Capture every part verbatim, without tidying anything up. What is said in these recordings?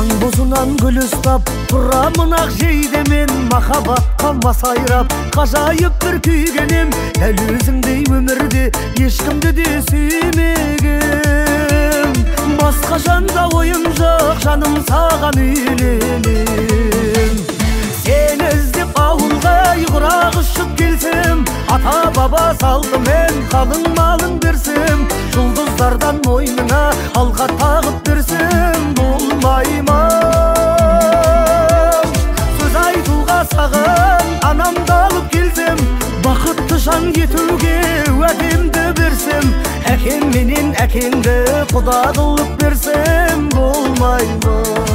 Таң бозынан гүл ұстап тұрамын ақ жейдемен, махаббатқа масайрап ғажайып бір күйгенем. Дәл өзіңдей өмірде ешкімді де сүймегем. Басқа жанда ойым жоқ, жаным саған үйленем. Сені іздеп ауылға құрақ ұшып келсем, ата баба салтымен қалың малын берсем, жұлдыздардан мойнына алға тағып берсем, болмай ма? Сөз айтуға саған анамды алып келсем, бақытты жан етуге уәдемді берсем, әкем менен әкеңді құда қылып берсем, болмай ма?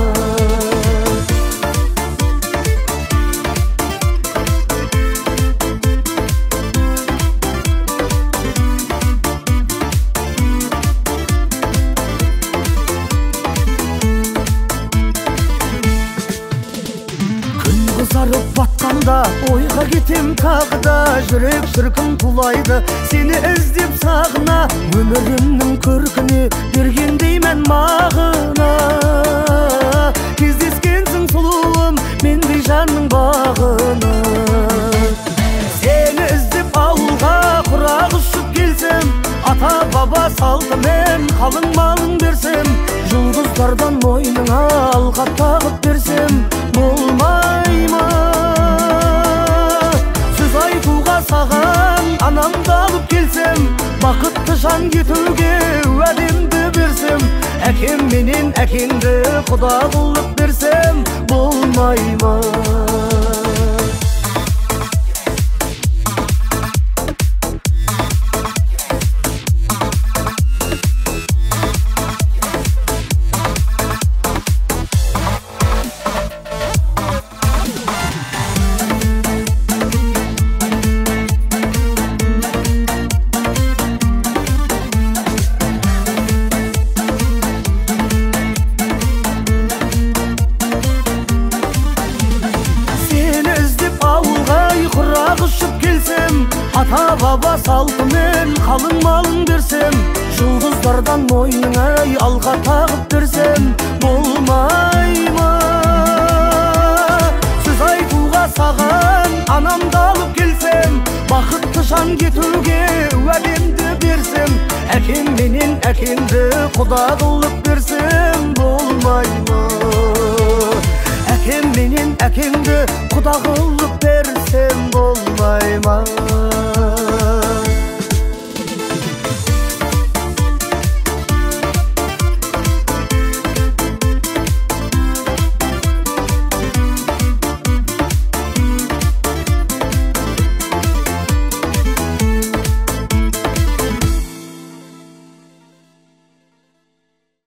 Қызарып батқанда ойға кетем тағы да, жүрек шіркін тулайды сені іздеп сағына. Өмірімнің көркіне бергендеймін мағына, кездескенсің сұлуым мендей жанның бағына. Сені іздеп ауылға құрақ ұшып келсем, ата баба салтымен қалың малын берсем, жұлдыздардан мойныңа алға тағып берсем, болмай ма? Сөз айтуға саған анамды алып келсем, бақытты жан етуге уәдемді берсем, әкем менен әкеңді құда қылып берсем, болмай ма? Құрақ ұшып келсем, ата баба салтымен қалың малын берсем, жұлдыздардан мойныңа алға тағып берсем, болмай ма? Сөз айтуға саған анамды алып келсем, бақытты жан етуге уәдемді берсем, әкем менен әкеңді құда қылып берсем, болмай ма? Әкем менен әкеңді құда қылып берсем, болмай ма?